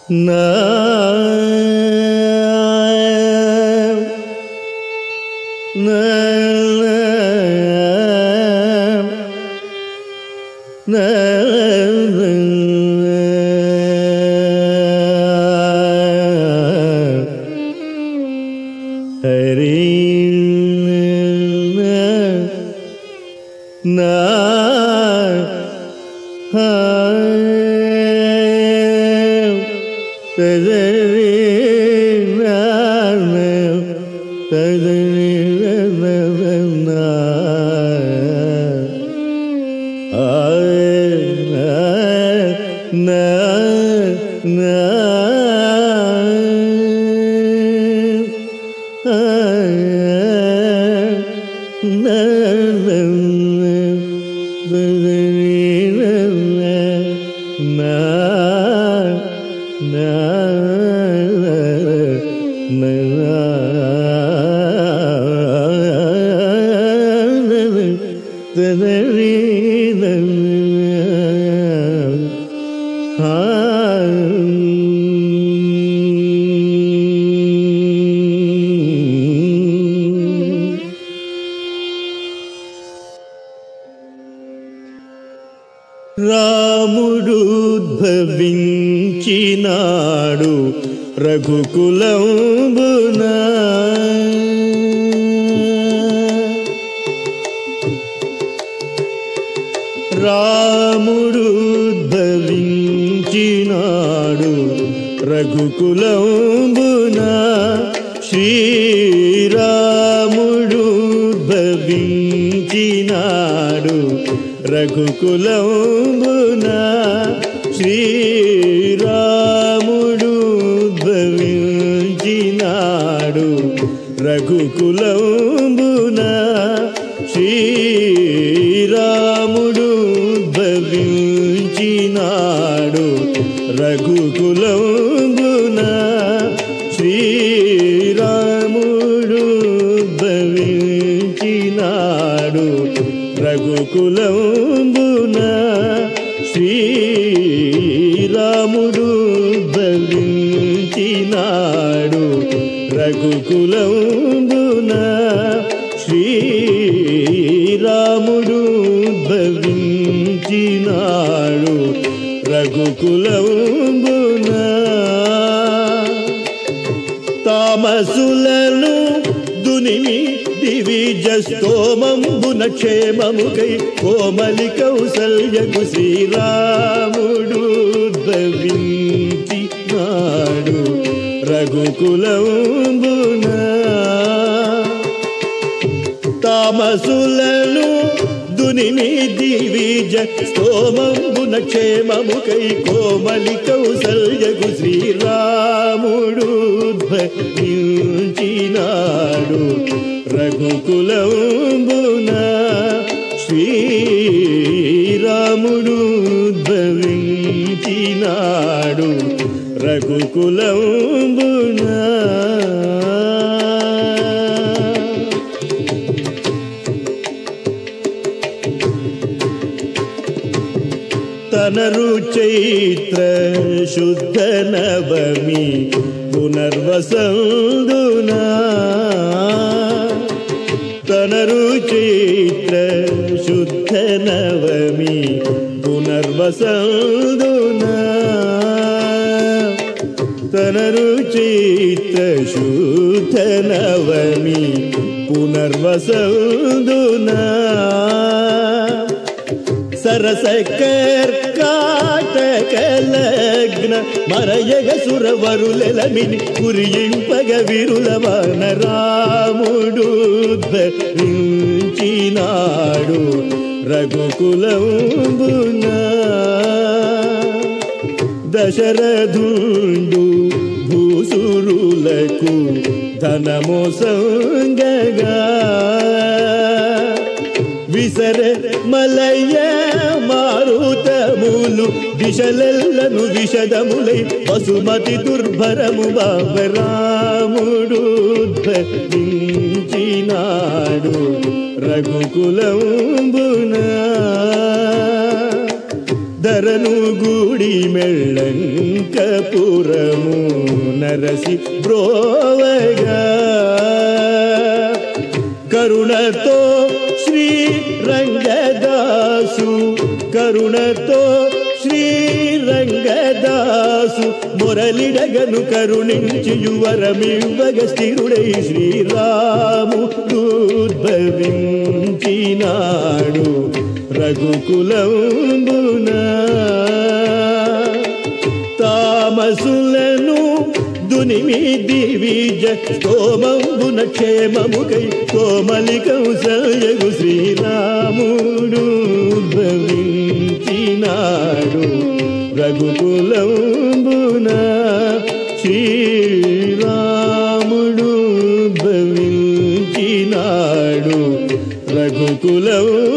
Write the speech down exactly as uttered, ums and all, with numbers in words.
నా నా నా హరి నా తదరి నా తదరి నా నా నా రాముడు ఉద్భవించినాడు రఘుకులంబున రాముడు ఉద్భవించినాడు రఘుకులంబున శ్రీరాముడు ఉద్భవించినాడు రఘుకులంబున శ్రీరాముడు ఉద్భవించినాడు రఘుకులంబున శ్రీరాముడు ఉద్భవించినాడు రఘుకులంబున శ్రీరాముడు ఉద్భవించినాడు రఘుకులంబున శ్రీరాముడు ఉద్భవించినాడు రఘుకులంబున శ్రీరాముడు ఉద్భవించినాడు రఘుకులంబున తామసులను దునిమి దివిజ స్తోమంబున క్షేమముకై కోమలి కౌసల్యకు శ్రీరాముడు ఉద్భవించినాడు రఘుకులంబున తామసులను దునిమి దివిజ స్తోమంబున క్షేమముకై కోమలి కౌసల్యకు శ్రీరాముడు ఉద్భవించినాడు రఘుకులంబున శ్రీరాముడు ఉద్భవించినాడు రఘుకులంబున తనరు చైత్ర శుద్ధ నవమి పునర్వసందునా తనరు చైత్ర శుద్ధ నవమి పునర్వసందునా తనరు చైత్ర శుద్ధ నవమి పునర్వసందునా సరస కర్కాటక లగ్న మరయగ సురవరులెలమిని కురియింపగ విరులవాన రాముడు ఉద్భవించినాడు రఘుకులంబున దశరథుండు భూసురులకు ధనమోసంగగా విసర మలయ మారుతములు దిశలెల్లను విషదములై వసుమతి దుర్భరము బాబరాముడు ఉద్భవించినాడు రఘుకులంబున ధరను గూడి మెళ్ళంకపురము నరసి బ్రోవగా కరుణతో శ్రీ రంగదాసు కరుణతో శ్రీ రంగదాసు మొరలిడగను కరుణించి యువరమివ్వగ స్థిరుడై శ్రీరాముడు ఉద్భవించినాడు రఘుకులంబున తామసులను దునిమి దివిజ స్తోమంబున క్షేమముకై కోమలికం సల్యగు శ్రీరాముడు భవించినాడు రఘుకులంబున శ్రీరాముడు భవించినాడు రఘుకులం